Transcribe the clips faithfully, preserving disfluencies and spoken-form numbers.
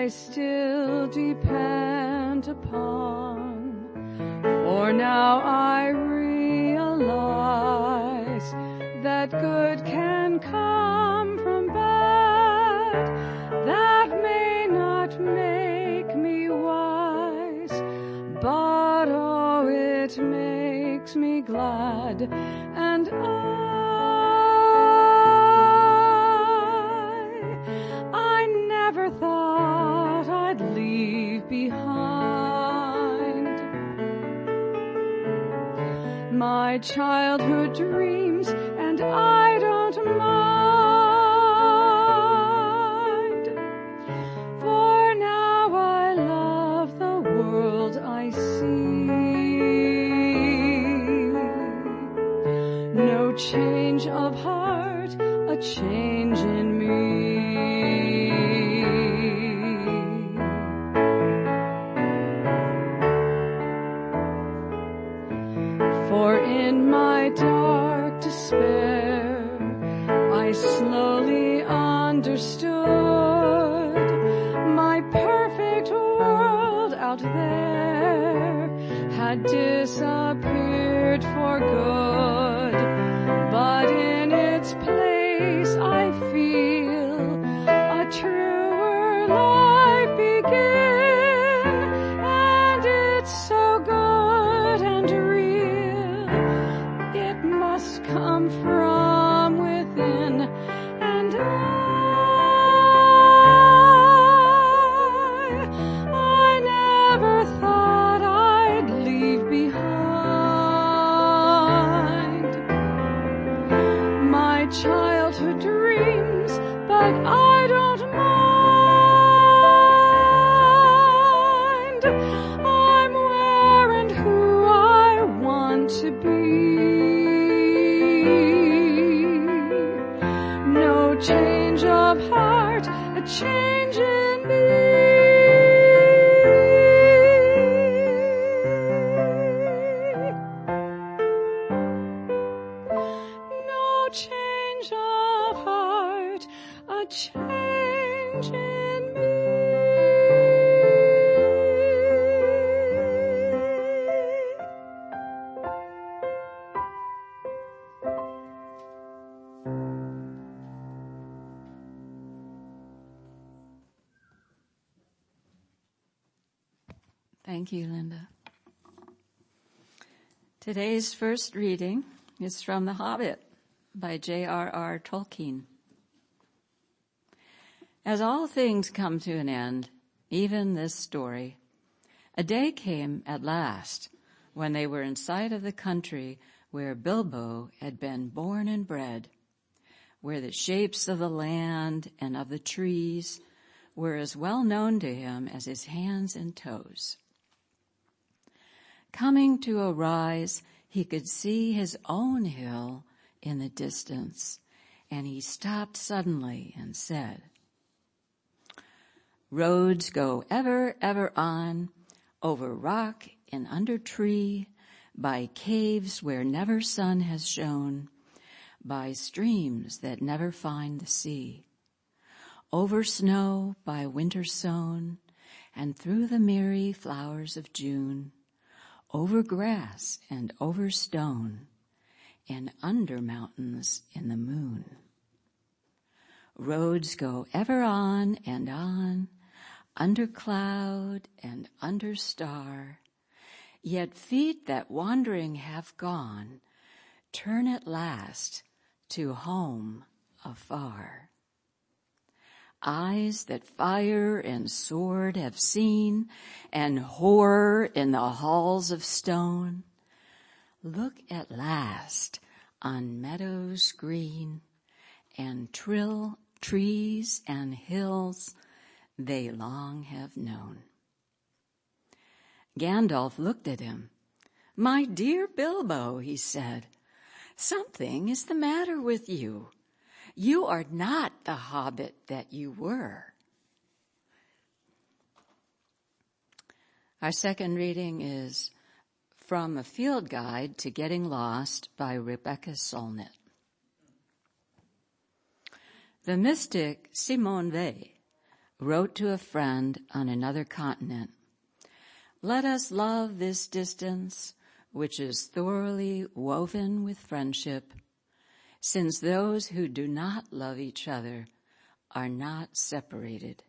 I still depend upon, for now I realize that good can come from bad. That may not make me wise, but oh, it makes me glad, and I, I never thought I'd leave behind my childhood dreams, and I don't mind, for now I love the world I see. No change of heart, a change in me. For in my dark despair, I slowly understood my perfect world out there had disappeared for good. But in its place I feel a truer life begin, and it's so good and real. It must come from within, and I, I never thought I'd leave behind my childhood dreams, but I don't mind. I'm where and who I want to be. No change of heart, a change in me. No change of heart, a change in me. Thank you, Linda. Today's first reading is from The Hobbit by J R R Tolkien. As all things come to an end, even this story, a day came at last when they were in sight of the country where Bilbo had been born and bred, where the shapes of the land and of the trees were as well known to him as his hands and toes. Coming to a rise, he could see his own hill in the distance, and he stopped suddenly and said, "Roads go ever, ever on, over rock and under tree, by caves where never sun has shone, by streams that never find the sea, over snow by winter sown, and through the merry flowers of June, over grass and over stone, and under mountains in the moon. Roads go ever on and on, under cloud and under star, yet feet that wandering have gone turn at last to home afar. Eyes that fire and sword have seen, and horror in the halls of stone, look at last on meadows green, and trill trees and hills they long have known." Gandalf looked at him. "My dear Bilbo," he said, "something is the matter with you. You are not the hobbit that you were." Our second reading is from A Field Guide to Getting Lost by Rebecca Solnit. The mystic Simone Weil wrote to a friend on another continent, "Let us love this distance, which is thoroughly woven with friendship, since those who do not love each other are not separated."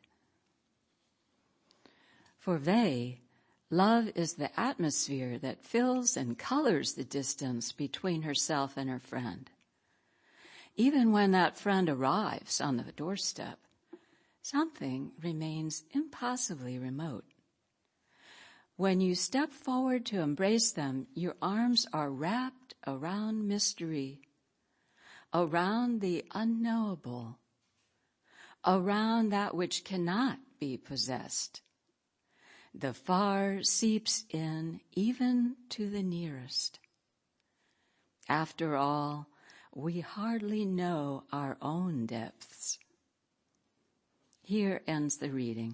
For Vey, love is the atmosphere that fills and colors the distance between herself and her friend. Even when that friend arrives on the doorstep, something remains impossibly remote. When you step forward to embrace them, your arms are wrapped around mystery, around the unknowable, around that which cannot be possessed. The far seeps in even to the nearest. After all, we hardly know our own depths. Here ends the reading.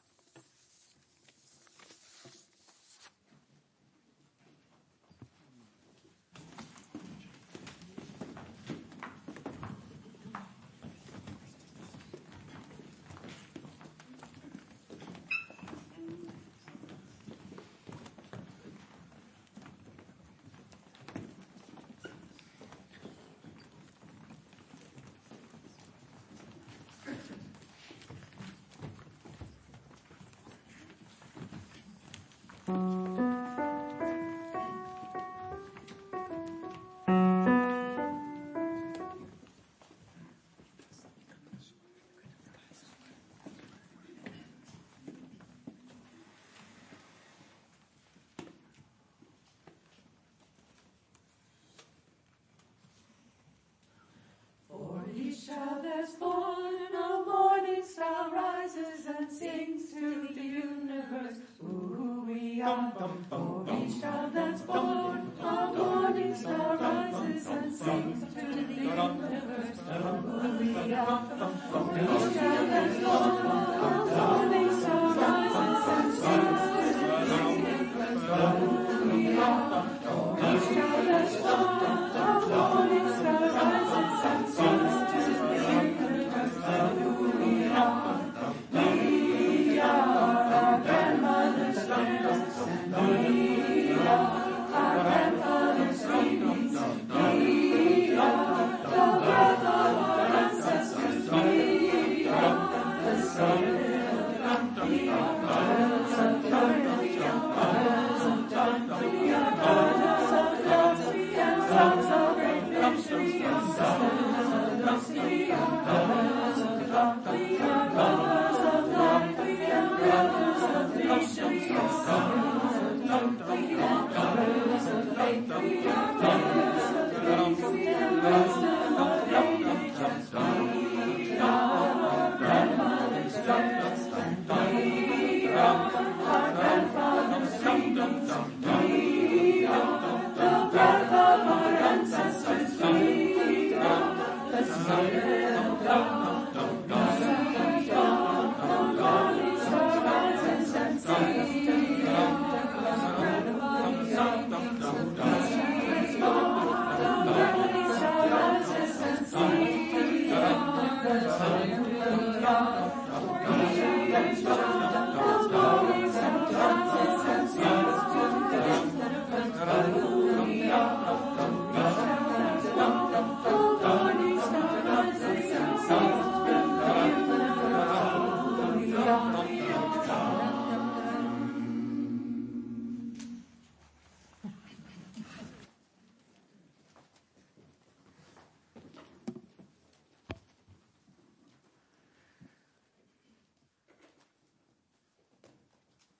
Child that's born, a morning star rises and sings to the universe. Ooh, we are. For each child that's born, a morning star rises and sings to the universe. Ooh, we are. For each child that's born, a morning star rises and sings to the universe. Ooh, we are. For each child that's born, a morning star rises and sings.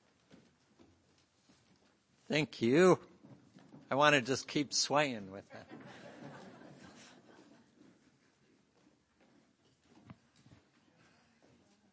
Thank you. I want to just keep swaying with that.